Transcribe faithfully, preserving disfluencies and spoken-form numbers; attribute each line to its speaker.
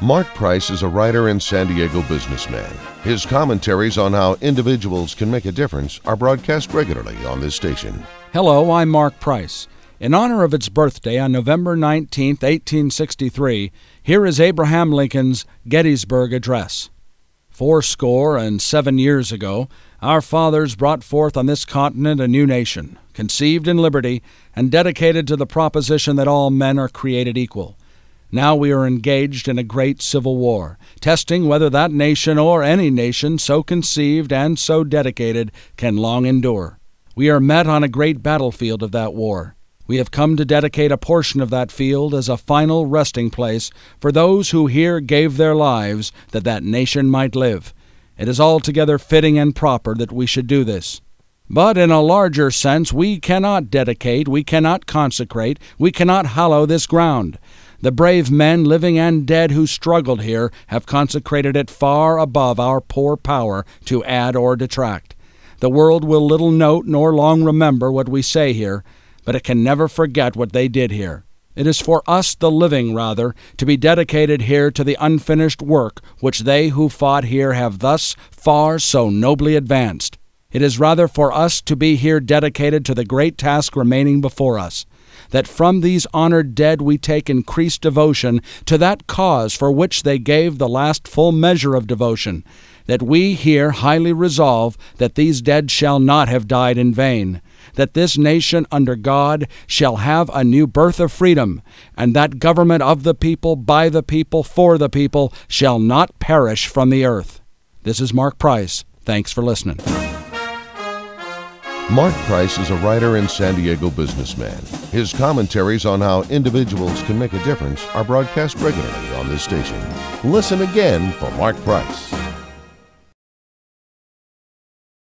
Speaker 1: Mark Price is a writer and San Diego businessman. His commentaries on how individuals can make a difference are broadcast regularly on this station.
Speaker 2: Hello, I'm Mark Price. In honor of its birthday on November nineteenth, eighteen sixty-three, here is Abraham Lincoln's Gettysburg Address. Fourscore and seven years ago, our fathers brought forth on this continent a new nation, conceived in liberty and dedicated to the proposition that all men are created equal. Now we are engaged in a great civil war, testing whether that nation or any nation so conceived and so dedicated can long endure. We are met on a great battlefield of that war. We have come to dedicate a portion of that field as a final resting place for those who here gave their lives that that nation might live. It is altogether fitting and proper that we should do this. But in a larger sense, we cannot dedicate, we cannot consecrate, we cannot hallow this ground. The brave men, living and dead, who struggled here have consecrated it far above our poor power to add or detract. The world will little note nor long remember what we say here, but it can never forget what they did here. It is for us, the living, rather, to be dedicated here to the unfinished work which they who fought here have thus far so nobly advanced. It is rather for us to be here dedicated to the great task remaining before us, that from these honored dead we take increased devotion to that cause for which they gave the last full measure of devotion, that we here highly resolve that these dead shall not have died in vain, that this nation under God shall have a new birth of freedom, and that government of the people, by the people, for the people, shall not perish from the earth. This is Mark Price. Thanks for listening.
Speaker 1: Mark Price is a writer and San Diego businessman. His commentaries on how individuals can make a difference are broadcast regularly on this station. Listen again for Mark Price.